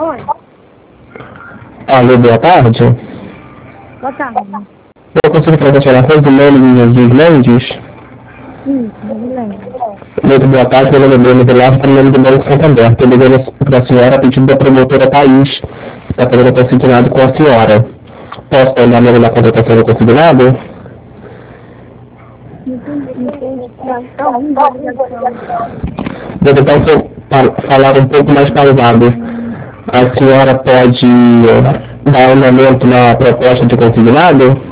Oi. Alô, boa tarde. Boa tarde. Eu consigo proporcionar Rosilene de Jesus Mendes? Isso, Rosilene. Muito boa tarde, meu nome é Bruno Velar, para o nome do Banco Santander. Estou ligando para a senhora a pedido da promotora Thaís, que está fazendo consignado com a senhora. Posso dar o nome da contratação do consignado? Está ouvindo a ligação. Vou tentar falar um pouco mais pausado. A senhora pode dar um momento na proposta de consignado?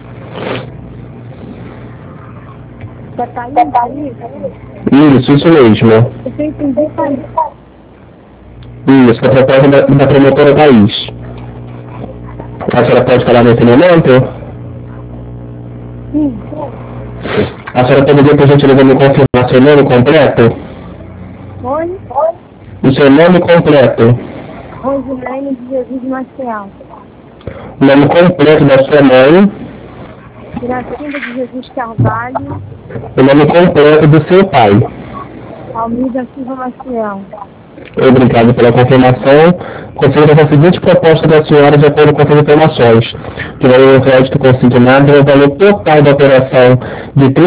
Já está aí? Isso mesmo. Eu entendi, Thaís. Isso, a proposta da promotora Thaís. A senhora pode falar nesse momento? Sim. A senhora poderia, por gentileza, me confirmar seu nome completo? Oi? O seu nome completo? Rosilene de Jesus Marcial. O nome completo da sua mãe? Iracinda de Jesus Carvalho. O nome completo do seu pai? Almida Silva Maciel. Obrigado pela confirmação. Consigo fazer a seguinte proposta da senhora de acordo com essas informações. Que o valor do crédito consignado é o valor total da operação de R$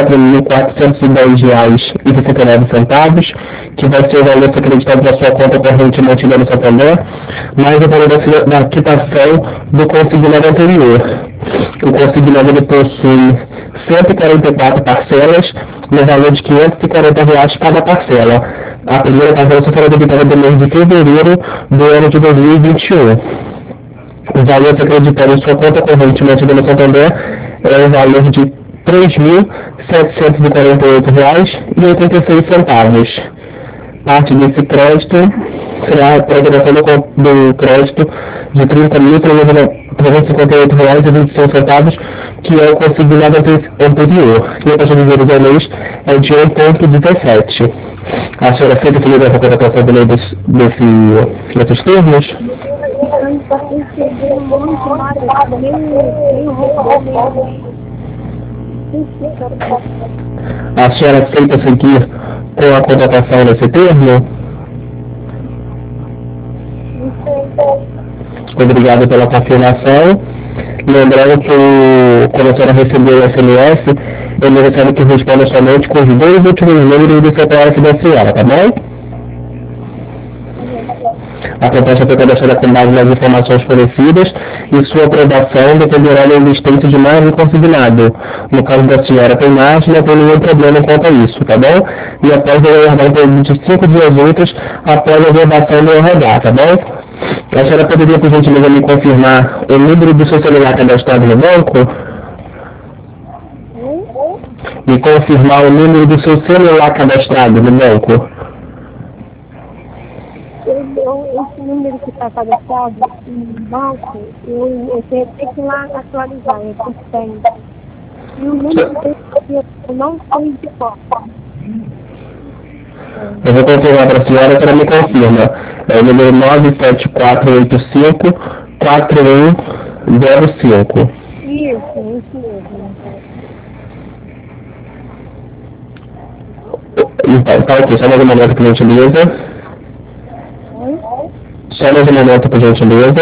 34.410,69, que vai ser o valor acreditado na sua conta corrente mantida no Santander, mais o valor da quitação do consignado anterior. O consignado ele possui 144 parcelas, no valor de R$ 540 cada parcela. A primeira parcela só será debitada no mês de fevereiro do ano de 2021. O valor acreditado em sua conta corrente mantida no Santander é o valor de R$ 3.748,86. Parte desse crédito será a programação do crédito de R$ 30.358,26, que é o consignado anterior, e a taxa de juros ao mês é de 1,17. A senhora aceita que liga a contratação do lei desses termos? Eu entendi muito mais. Meio robô mesmo. A senhora aceita seguir com a contratação nesse termo? Obrigado pela confirmação. Lembrando que quando a senhora recebeu o SMS, ele recebe que responda somente com os 2 últimos números do CPF da senhora, tá bom? A proposta foi cadastrar com base nas informações fornecidas e sua aprovação dependerá da existência de mais um consignado. No caso da senhora tem mais, não tem nenhum problema quanto a isso, tá bom? E após eu aguardar um período de 5 dias úteis após a aprovação do RH, tá bom? A senhora poderia, por gentileza, me confirmar o número do seu celular cadastrado no banco? Me confirmar o número do seu celular cadastrado no banco? Esse número que está cadastrado no banco, eu tenho que ir lá atualizar, eu tenho. E o número eu não sei de qual. Eu vou confirmar para a senhora me confirma. É o número 97485-4105. Isso mesmo. Então, tá aqui, só mais um momento, por gentileza. Só mais um momento, por gentileza.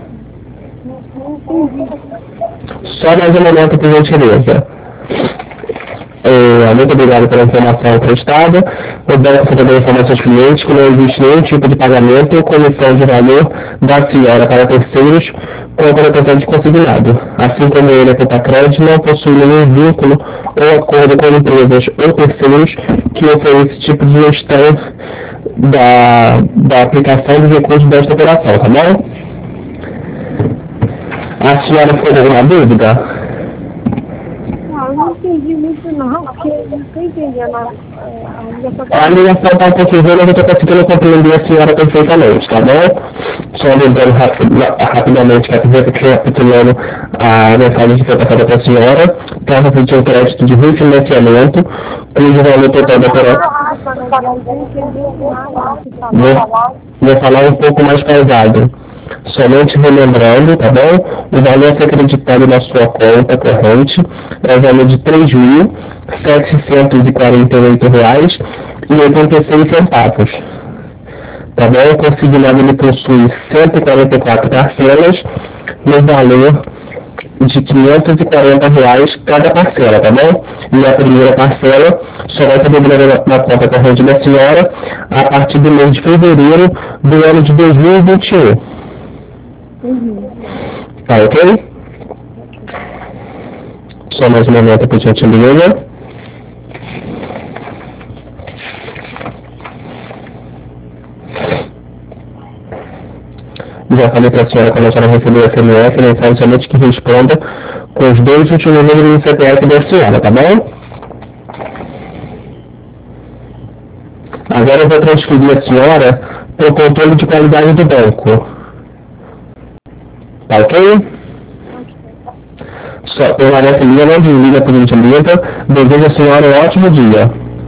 Só mais um momento, por gentileza. Muito obrigado pela informação prestada. O banco também informa aos clientes que não existe nenhum tipo de pagamento ou comissão de valor da senhora para terceiros com a colocação de consignado. Assim como ele, a Contacred, não possui nenhum vínculo ou acordo com empresas ou terceiros que ofereçam esse tipo de gestão da aplicação dos recursos desta operação, tá bom? A senhora ficou com alguma dúvida? Eu não entendi muito não, porque eu não estou entendendo a ligação. A ligação está um pouquinho ruim, mas eu estou conseguindo compreender a senhora perfeitamente, tá bom? Só lembrando rapidamente, recapitulando a mensagem que foi passada para a senhora, caso pedir um crédito de refinanciamento, cujo valor total da operação... Vou falar um pouco mais pausado. Somente relembrando, tá bom? O valor a ser acreditado na sua conta corrente é o valor de R$ 3.748,86. Tá bom? O consignado ele possui 144 parcelas no valor de R$ 540 cada parcela, tá bom? E a primeira parcela só vai ser debitada na conta corrente da senhora a partir do mês de fevereiro do ano de 2021. Uhum. Tá ok? Só mais um momento, por gentileza. Já falei para a senhora quando a senhora receber o SMS, mensagem somente que responda com os dois últimos números do CPF da senhora, tá bom? Agora eu vou transferir a senhora para o controle de qualidade do banco. Tá ok? Só permanece linha, não desliga por gentileza. Desejo a senhora um ótimo dia.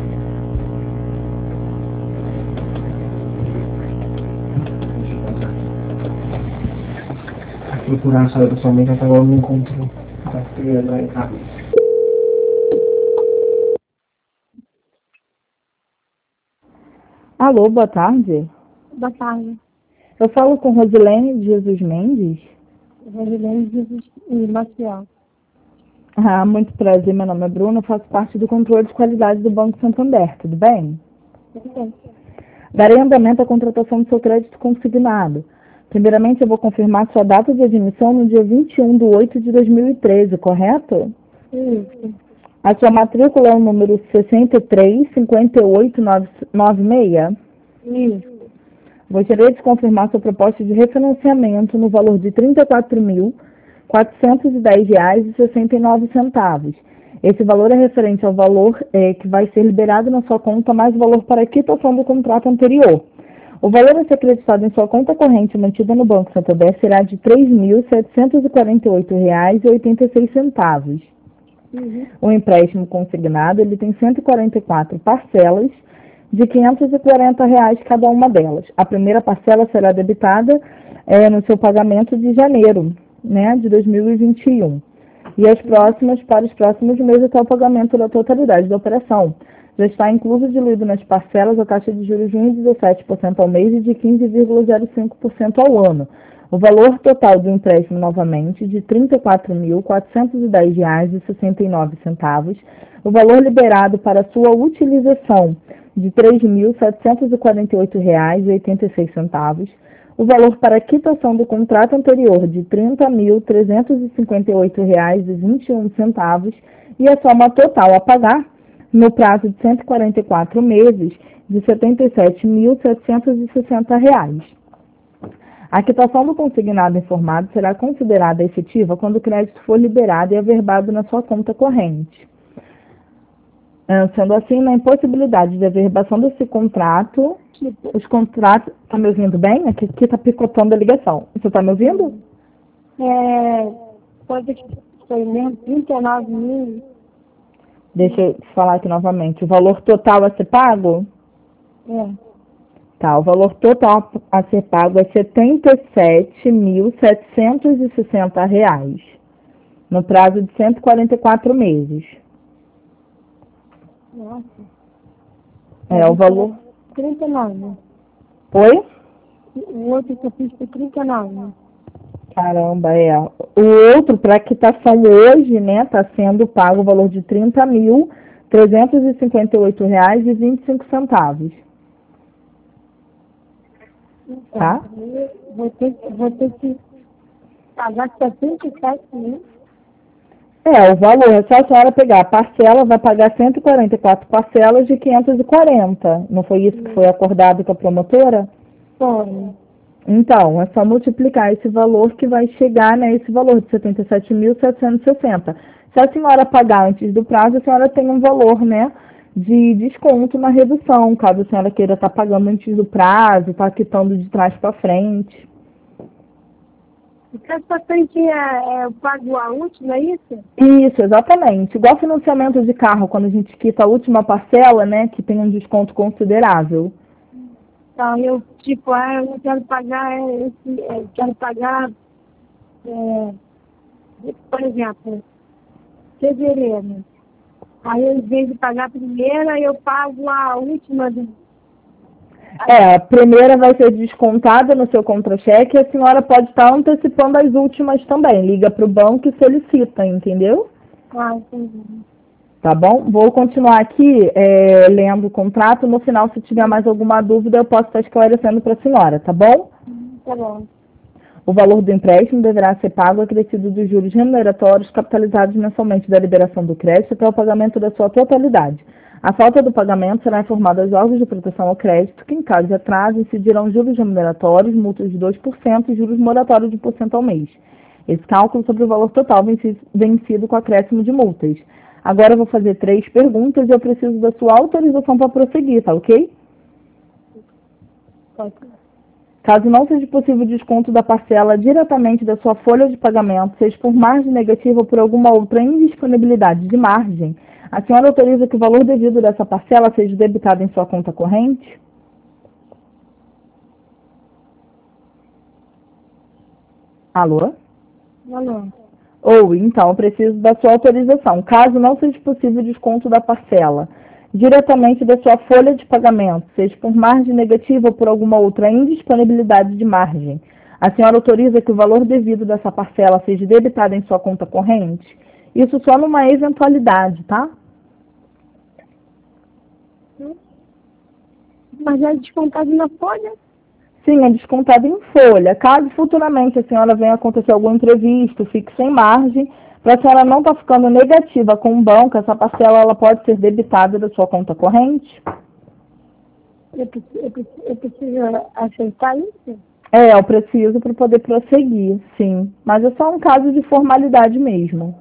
Procurar a sala da sua mãe, que até agora não encontrou. Tá escrevendo lá em casa. Alô, boa tarde. Boa tarde. Eu falo com Rosilene de Jesus Mendes. Rosilene Jesus e Maciel. Ah, muito prazer, meu nome é Bruna, eu faço parte do controle de qualidade do Banco Santander, tudo bem? Tudo bem. Darei andamento à contratação do seu crédito consignado. Primeiramente, eu vou confirmar sua data de admissão no dia 21/8/2013, correto? Isso. A sua matrícula é o número 635896. Isso. Gostaria de confirmar sua proposta de refinanciamento no valor de R$ 34.410,69. Esse valor é referente ao valor que vai ser liberado na sua conta, mais o valor para a quitação do contrato anterior. O valor a ser acreditado em sua conta corrente mantida no Banco Santander será de R$ 3.748,86. Uhum. O empréstimo consignado ele tem 144 parcelas de R$ 540 cada uma delas. A primeira parcela será debitada no seu pagamento de janeiro, né, de 2021. E as próximas para os próximos meses até o pagamento da totalidade da operação. Já está incluso diluído nas parcelas a taxa de juros de 1,17% ao mês e de 15,05% ao ano. O valor total do empréstimo, novamente, de R$ 34.410,69. O valor liberado para sua utilização, de R$ 3.748,86. O valor para quitação do contrato anterior, de R$ 30.358,21. E a soma total a pagar, no prazo de 144 meses, de R$ 77.760. A quitação do consignado informado será considerada efetiva quando o crédito for liberado e averbado na sua conta corrente. Sendo assim, na impossibilidade de averbação desse contrato, os contratos... Está me ouvindo bem? Aqui está picotando a ligação. Você está me ouvindo? Pode que foi mesmo 39 mil. Deixa eu falar aqui novamente. O valor total a ser pago? É. Tá, o valor total a ser pago é R$ 77.760, no prazo de 144 meses. Nossa. O valor... 39. Oi? O outro que eu fiz foi 39. Caramba, O outro, para quitação hoje, né, está sendo pago o valor de R$ 30.358,25. Tá? Vou ter que pagar 77 mil. O valor, é só a senhora pegar a parcela, vai pagar 144 parcelas de 540. Não foi isso que foi acordado com a promotora? Foi. Então, é só multiplicar esse valor que vai chegar, né, esse valor de 77.760. Se a senhora pagar antes do prazo, a senhora tem um valor, né, de desconto na redução, caso a senhora queira estar pagando antes do prazo, estar quitando de trás para frente. Então, só tem que eu pago a última, é isso? Isso, exatamente. Igual financiamento de carro, quando a gente quita a última parcela, né, que tem um desconto considerável. Então, eu não quero pagar quero pagar, por exemplo, fevereiro. Aí, em vez de pagar a primeira, eu pago a última. A primeira vai ser descontada no seu contra-cheque e a senhora pode estar antecipando as últimas também. Liga para o banco e solicita, entendeu? Ah, entendi. Tá bom? Vou continuar aqui lendo o contrato. No final, se tiver mais alguma dúvida, eu posso estar esclarecendo para a senhora, tá bom? Tá bom. O valor do empréstimo deverá ser pago acrescido dos juros remuneratórios capitalizados mensalmente da liberação do crédito até o pagamento da sua totalidade. A falta do pagamento será informada aos órgãos de proteção ao crédito, que, em caso de atraso, incidirão juros remuneratórios, multas de 2% e juros moratórios de 1% ao mês. Esse cálculo sobre o valor total vencido com acréscimo de multas. Agora eu vou fazer 3 perguntas e eu preciso da sua autorização para prosseguir, tá ok? Pode. Caso não seja possível o desconto da parcela diretamente da sua folha de pagamento, seja por margem negativa ou por alguma outra indisponibilidade de margem, a senhora autoriza que o valor devido dessa parcela seja debitado em sua conta corrente? Alô? Não. Ou, então, eu preciso da sua autorização. Caso não seja possível o desconto da parcela diretamente da sua folha de pagamento, seja por margem negativa ou por alguma outra indisponibilidade de margem, a senhora autoriza que o valor devido dessa parcela seja debitado em sua conta corrente? Isso só numa eventualidade, tá? Mas é descontado na folha? Sim, é descontado em folha. Caso futuramente a senhora venha acontecer algum imprevisto, fique sem margem, para a senhora não estar ficando negativa com o banco, essa parcela ela pode ser debitada da sua conta corrente? Eu preciso aceitar isso? Eu preciso para poder prosseguir, sim. Mas é só um caso de formalidade mesmo.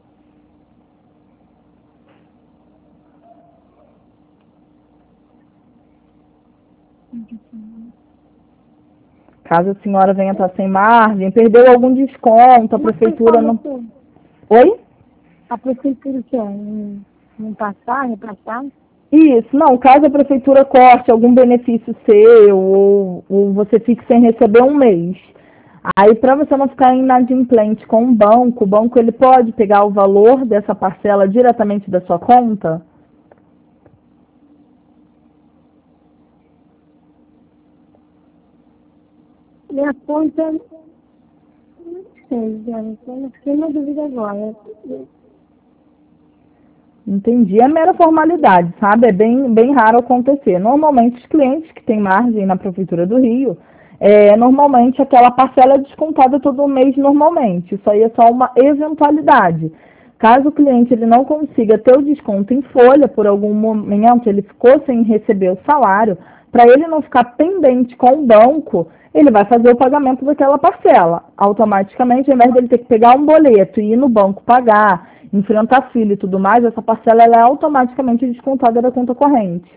Caso a senhora venha estar sem margem, perdeu algum desconto, a prefeitura não... Oi? A prefeitura quer não passar, repassar? Isso, não, caso a prefeitura corte algum benefício seu ou você fique sem receber um mês, aí para você não ficar inadimplente com o banco ele pode pegar o valor dessa parcela diretamente da sua conta? Minha conta, não sei, eu fiquei na dúvida agora. Entendi. É mera formalidade, sabe? É bem raro acontecer. Normalmente, os clientes que têm margem na Prefeitura do Rio, normalmente aquela parcela é descontada todo mês normalmente. Isso aí é só uma eventualidade. Caso o cliente ele não consiga ter o desconto em folha, por algum momento ele ficou sem receber o salário, para ele não ficar pendente com o banco, ele vai fazer o pagamento daquela parcela. Automaticamente, ao invés dele ter que pegar um boleto e ir no banco pagar, enfrentar fila e tudo mais, essa parcela ela é automaticamente descontada da conta corrente.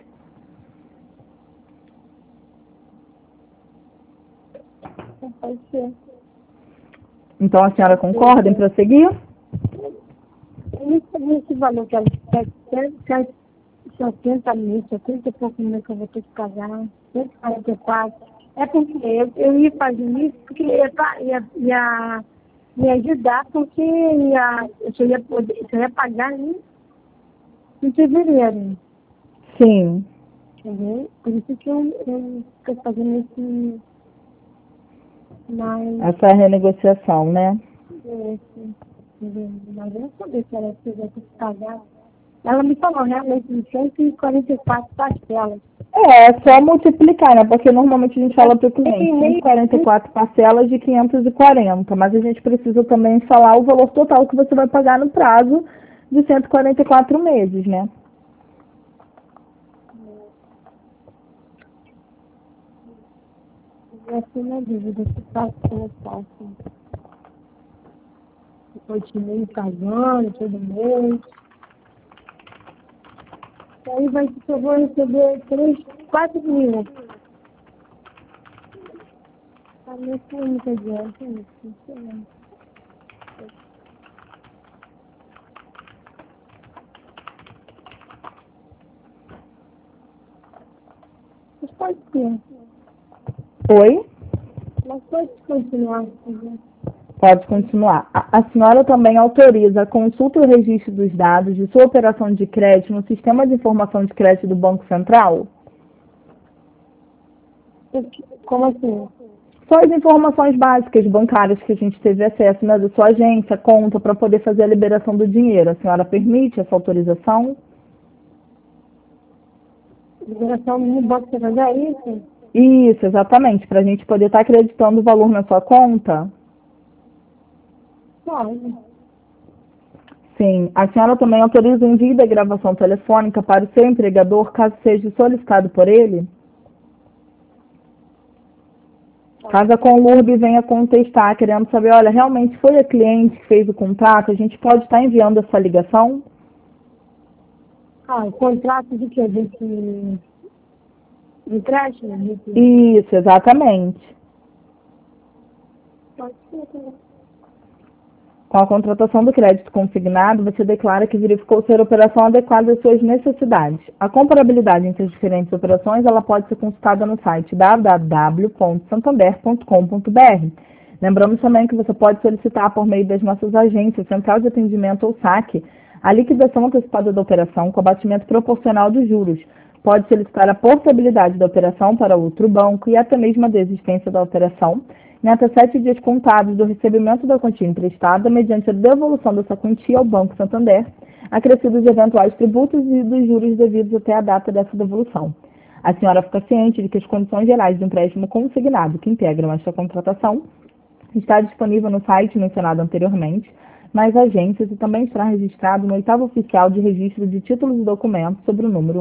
Pode ser. Então a senhora concorda em prosseguir? Eu não sabia esse valor que ela quer 70 mil, 70 e pouco mil que eu vou ter que pagar, 144. É porque eu ia fazer isso porque ia me ajudar, porque eu ia pagar em fevereiro. Sim. Entendeu? Por isso que eu estou fazendo esse. Mas. Essa é a renegociação, né? Mas eu não sabia se ela tivesse que pagar. Ela me falou realmente de 144 parcelas. É só multiplicar, né? Porque normalmente a gente fala para o cliente 144 parcelas de 540, mas a gente precisa também falar o valor total que você vai pagar no prazo de 144 meses, né? Eu tenho uma dúvida se faço ou faço. Eu continuo pagando todo mês. Aí eu vou receber 4 mil. A minha clínica adianta isso. Mas pode ser. Oi? Mas pode continuar. Né? Pode continuar. A senhora também autoriza a consulta e o registro dos dados de sua operação de crédito no Sistema de Informação de Crédito do Banco Central? Como assim? Só as informações básicas bancárias que a gente teve acesso, né, da sua agência, conta, para poder fazer a liberação do dinheiro. A senhora permite essa autorização? Liberação no Banco Santander, é isso? Isso, exatamente, para a gente poder estar acreditando o valor na sua conta. Pode. Sim. A senhora também autoriza o envio da gravação telefônica para o seu empregador, caso seja solicitado por ele? Caso a Conlurb venha contestar, querendo saber, olha, realmente foi a cliente que fez o contrato, a gente pode estar enviando essa ligação? O contrato de quê? De empréstimo? Isso, exatamente. Pode ser também. Com a contratação do crédito consignado, você declara que verificou ser a operação adequada às suas necessidades. A comparabilidade entre as diferentes operações ela pode ser consultada no site www.santander.com.br. Lembramos também que você pode solicitar por meio das nossas agências, Central de Atendimento ou SAC, a liquidação antecipada da operação com abatimento proporcional dos juros. Pode solicitar a portabilidade da operação para outro banco e até mesmo a desistência da operação em até 7 dias contados do recebimento da quantia emprestada, mediante a devolução dessa quantia ao Banco Santander, acrescidos de eventuais tributos e dos juros devidos até a data dessa devolução. A senhora fica ciente de que as condições gerais do empréstimo consignado que integram esta contratação está disponível no site mencionado anteriormente, nas agências e também estará registrado no 8º oficial de registro de títulos e documentos sobre o número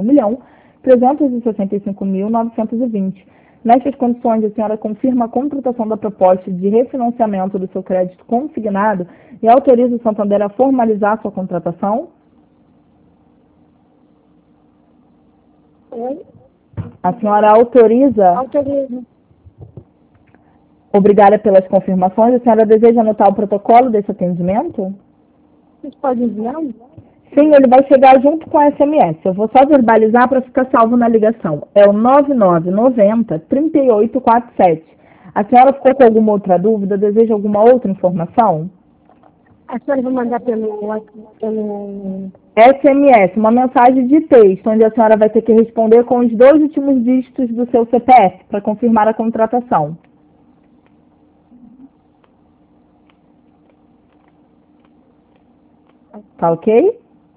1.365.920. Nestas condições, a senhora confirma a contratação da proposta de refinanciamento do seu crédito consignado e autoriza o Santander a formalizar sua contratação? Oi? A senhora autoriza? Autorizo. Obrigada pelas confirmações. A senhora deseja anotar o protocolo desse atendimento? Vocês podem enviar? Sim, ele vai chegar junto com a SMS. Eu vou só verbalizar para ficar salvo na ligação. É o 9990-3847. A senhora ficou com alguma outra dúvida? Deseja alguma outra informação? A senhora vai mandar pelo SMS, uma mensagem de texto, onde a senhora vai ter que responder com os 2 últimos dígitos do seu CPF para confirmar a contratação. Tá ok?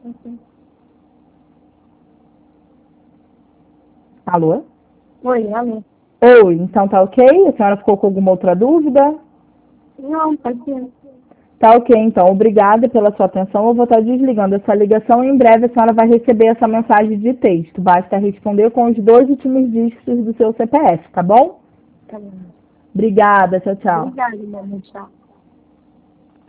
Alô? Oi, alô. Oi, então tá ok? A senhora ficou com alguma outra dúvida? Não, pode ser. Tá ok, então. Obrigada pela sua atenção. Eu vou estar desligando essa ligação e em breve a senhora vai receber essa mensagem de texto. Basta responder com os 2 últimos dígitos do seu CPF, tá bom? Tá bom. Obrigada, tchau, tchau. Obrigada, meu amor. Tchau.